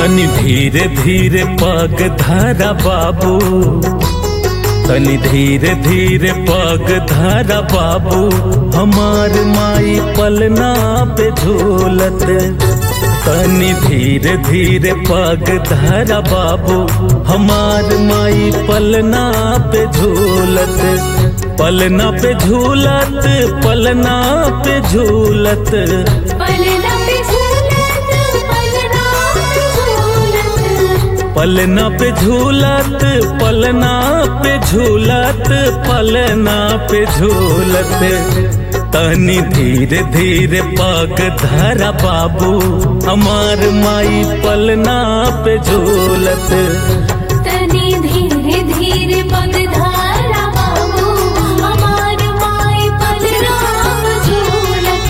तनी धीरे धीरे पग धरा बाबू, तनी धीरे धीरे पग धरा बाबू, हमार माई पलना पे झूलत। तनी धीरे धीरे पग धरा बाबू, हमार माई पलना पे झूलत। पलना पे झूलत, पलना पे झूलत, पलना पे झूलत, पलना पे झूलत, पलना पे झूलत, पलना पे झूलत, पलना पे झूलत। तनी धीरे धीरे पग धरा बाबू, हमार माई पलना पे झूलत। तनी धीरे धीरे पग धरा बाबू, हमार माई पलना पे झूलत।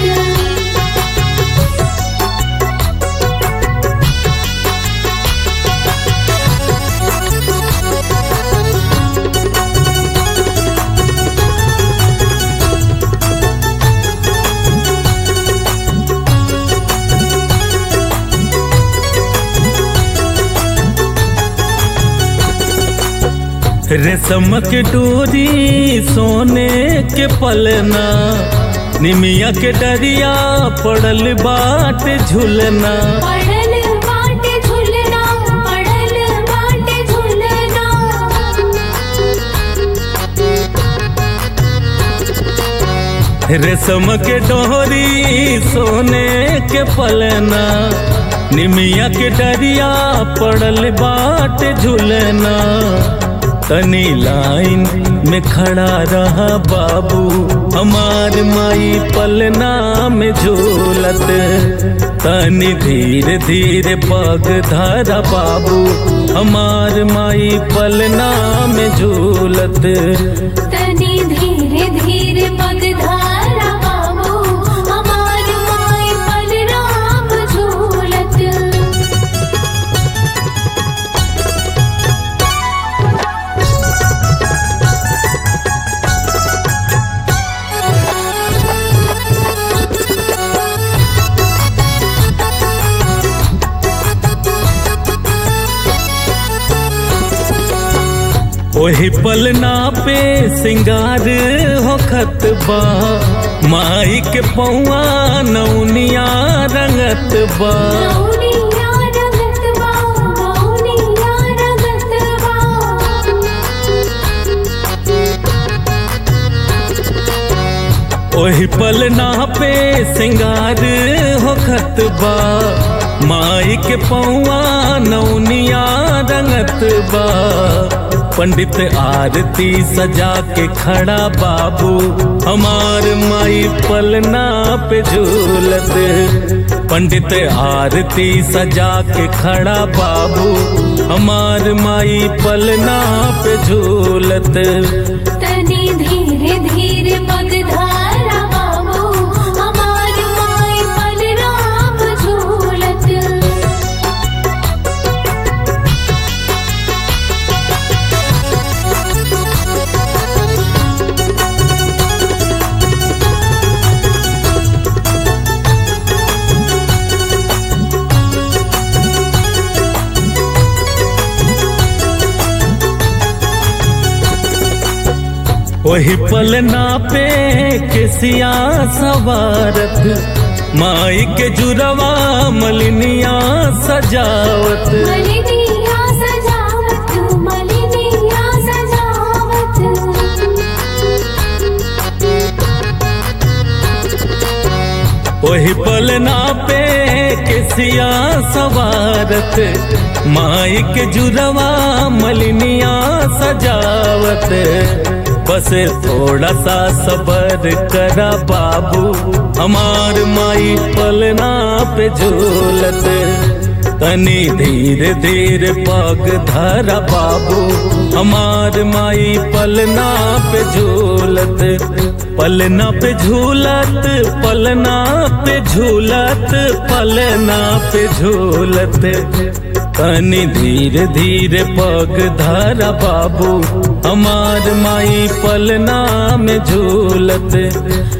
रेशम के डोरी सोने के पलना, निमिया के डरिया पड़ल बाट झुलना। पड़ल बाटे झुलना, पड़ल बाटे झुलना। रेशम के डोरी सोने के पलना, निमिया के डरिया पड़ल बाट झुलना। तनी लाइन में खड़ा रहा बाबू, हमार माई पलना में झूलत। तनी धीरे धीरे पग धरा बाबू, हमार माई पलना में झूलत। तनी धीरे धीरे पग धरा बाबू, हमार माई पलना पे झूलत। ओही पलना पे सिंगार होखत बा, माई के पौआ नौनिया रंगत बा। नौनिया रंगत बा, नौनिया रंगत बा। ओही पलना पे सिंगार होखत बा, माई के पौआ नौनिया रंगत बा। पंडित आरती सजा के खड़ा बाबू, हमार माई पलना पे झूलत। पंडित आरती सजा के खड़ा बाबू, हमार माई पलना पे झूलत। तनी धीरे धीरे पग धरा बाबू, हमार माई पलना पे झूलत। वही पलना पे केसिया सवारत, माई के जुरवा मलिनिया सजावत। मलिनिया सजावत, मलिनिया सजावत। वही पलना पे केसिया सवारत, माई के जुरवा मलिनिया सजावत। बस थोड़ा सा सबर करा बाबू, हमार माई पलना पे झूलत। तनी धीरे धीरे पग धरा बाबू, हमार माई पलना पे झूलत। पलना पे झूलत, पलना पे झूलत, पलना पे झूलत। तनी धीरे धीरे पग धरा बाबू, हमार माई पलना में झूलत।